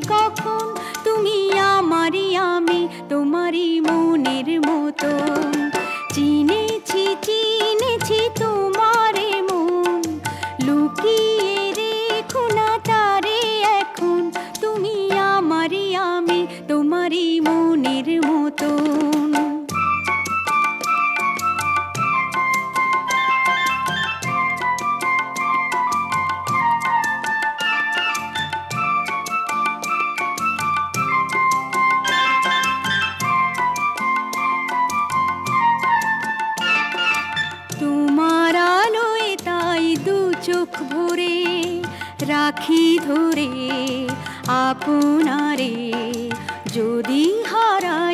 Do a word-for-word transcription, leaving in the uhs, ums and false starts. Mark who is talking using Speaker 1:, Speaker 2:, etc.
Speaker 1: কখন তুমি আমারই আমি তোমারই মনের মতন। চিনেছি চিনেছি তোমারে মন, লুকিয়ে রেখো না তারে এখন, তুমি আমারই আমি তোমারই মনের মতন। তোমার আলোয় তাই দু চোখ ভরে রাখি ধরে আপনারে, যদি হারা